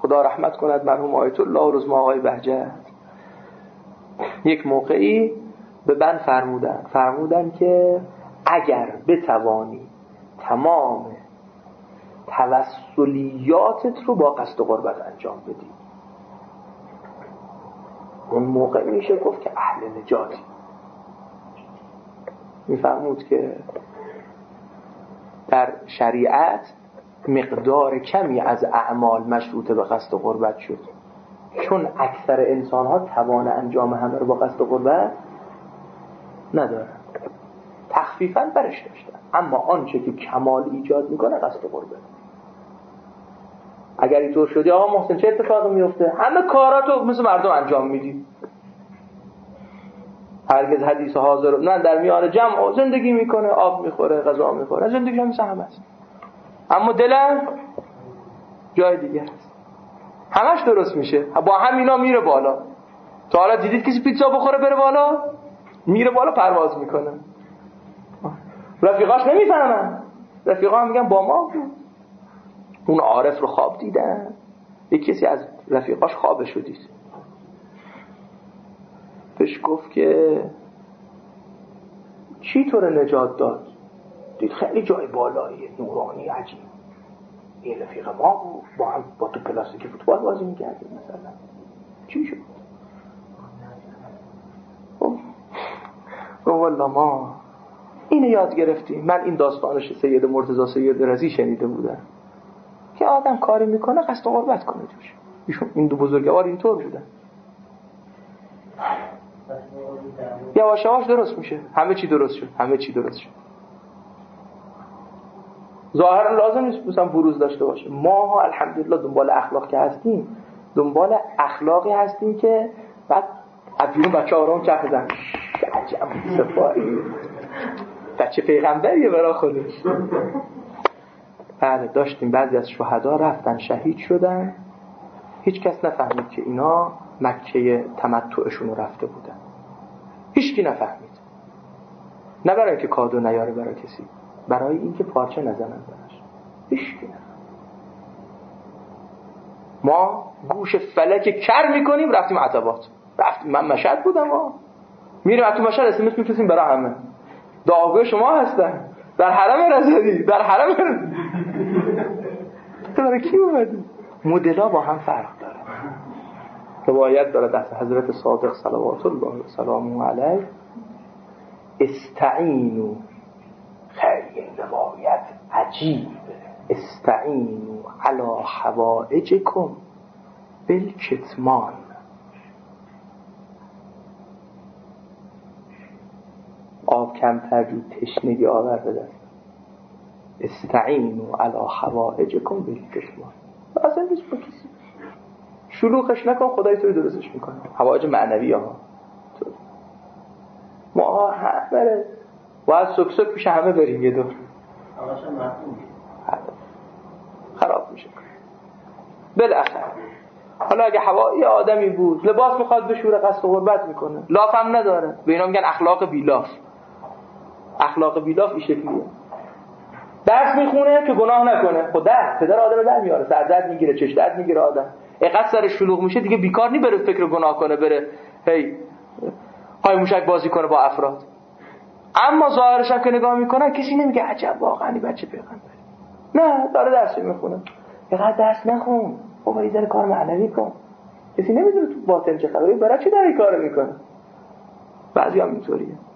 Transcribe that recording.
خدا رحمت کند مرحوم آیت الله رزما آقای بهجت، یک موقعی به من فرمودن که اگر بتوانی تمام توسلیاتت رو با قصد قربت انجام بدی، اون موقع میشه گفت که اهل نجاتی. میفرمود که در شریعت مقدار کمی از اعمال مشروط به قصد قربت شد، چون اکثر انسان ها توان انجام همه رو با قصد قربت ندارن، تخفیفاً برش داشتن. اما آنچه که کمال ایجاد میکنه قصد قربت. اگر اینطور شدی آقا محسن چه اتفاقی میفته؟ همه کاراتو مثل مردم انجام میدی، هرگز حدیث حاضر نه در میان جمع زندگی میکنه، آب میخوره، غذا میخوره، زندگیش هم مثل همه است، اما دلم جای دیگه است. همش درست میشه، با همینا میره بالا. تا حالا دیدید کسی پیتزا بخوره بره بالا؟ میره بالا پرواز میکنه. رفیقاش نمیفهمن، رفیقا هم میگن با ما بود. اون عارف رو خواب دیدن، یک کسی از رفیقاش خوابش رو دید، بهش گفت که چی تو رو نجات داد؟ دید خیلی جای بالایی نورانی عجیب. این رفیق ما بود، با هم با تو پلاستیکی فوتبال بازی میکردیم مثلا. چی شد؟ والله ما اینو یاد گرفتیم. من این داستانش سید مرتضی سید رضی شنیده بودم که آدم کاری میکنه قصد قربت کنه توش. ایشون این دو بزرگوار اینطور بودن. یواش یواش درست میشه، همه چی درست شد. ظاهرا لازم نیست مثلا بروز داشته باشه. ما ها الحمدلله دنبال اخلاق که هستیم، دنبال اخلاقی هستیم که بعد ابیون بچه‌ها رو چرخ زن عجب صفایی، بچه پیغمبریه برای خودش. بله داشتیم بعضی از شهدا رفتن شهید شدن، هیچ کس نفهمید که اینا مکه تمتعشون رو رفته بودن، هیچ کی نفهمید. نه برای که کادو نیاره برای کسی، برای اینکه پارچه نزنن براش، هیچ کی نفهمید. ما گوش فلک کر میکنیم رفتیم عتبات، رفتیم. من مشهد بودم، میریم تو مشهد اسمس میفرستیم برای همه، دعاگوی شما هستن در حرم رضوی، در حرم تو برای کی اومدی؟ مدل‌ها با هم فرق داره. روایت داره دست حضرت صادق صلوات الله و سلامه علیه استعینوا، خیلی روایت عجیب، استعینوا علی حوائجکم بالکتمان. آب کمتر جود تشنگی آورده دست. استعینوا علی حوائجکم بالکتمان. اصلا نیست با کسی شلوغش نکن، خدای تو درستش میکنه. حوائج معنوی ها ما همه باید سکسک پیش همه بریم یه دور، خراب میشه. بالاخره حالا اگه هوایی آدمی بود لباس میخواد بشوره قصد غربت میکنه، لاف هم نداره، به اینا میگن اخلاق بیلاف. اخلاق بیلاف این شکلیه. درس میخونه که گناه نکنه، خب پدر آدم در میاره، سر درد میگیره، چش درد میگیره آدم، اینقدر سرش شلوغ میشه دیگه بیکار نی بره فکر گناه کنه، بره هی پای موشک بازی کنه با افراد. اما ظاهرش هم که نگاه میکنه کسی نمیگه عجب واقعا این بچه پیغمبر. نه داره درس میخونه. اینقدر درس نخون، بابا یه ذره کار معنوی کن. کسی نمیدونه تو باطن چه خبره، برای چی داره این کارو میکنه. بعضی هم اینطوریه.